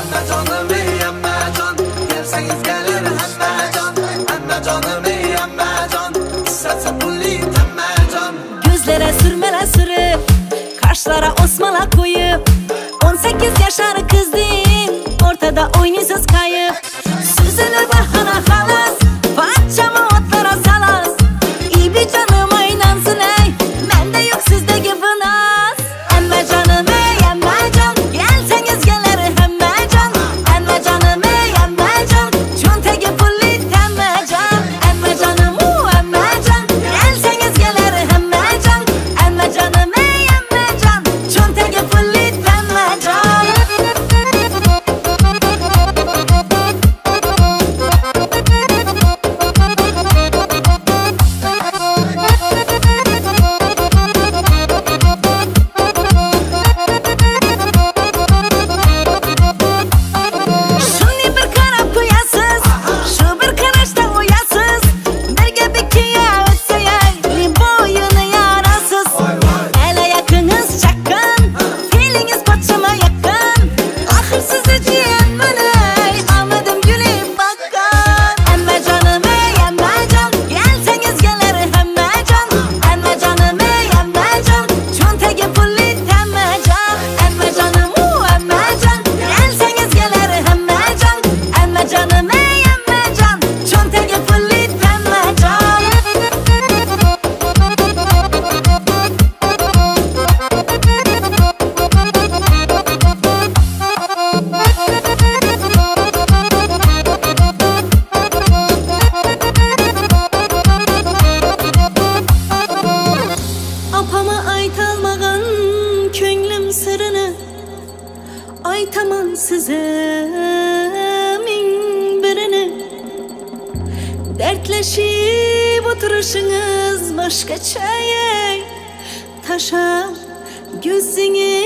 Emme canım ey emme can, gelseniz gelir emme can. Emme canım ey emme can, istetse pulli temme can. Gözlere sürmele sürüp, kaşlara osmala koyup, 18 yaşar kızdın, ortada oynuyorsunuz kayıp. Süzülür bahana halas, parçamı otlara salas. İyi bir canıma inansın ey, mende yok sizdeki vınaz. Emme canım ey emme can, gelseniz gelir emme can. Emme canım ey emme can, çuntegi pulli temme can. Emme canım emme can, gelseniz gelir emme can. Emme canım ey emme can, çuntegi pulli temme can. Şunu bir karap koyasız, şu bir karışta uyasız. Birge bir kiye ötseyey, boyunu yarasız. Ele yakınız çakın, filiniz paçama yakın. Ahır sizi diyen beni, anladım gülüp bakın. Emme canım ey emme can, gelseniz gelir emme can. Emme canım ey emme can, çuntegi pulli temme can. Emme canım emme can, gelseniz gelir emme can. Emme canım ey emme can, çuntegi pulli temme can. Apama aytalmağın könglim sırrını, aytaman size min birini. Dertleşip oturuşunuz başkaça ey, taşa gözünü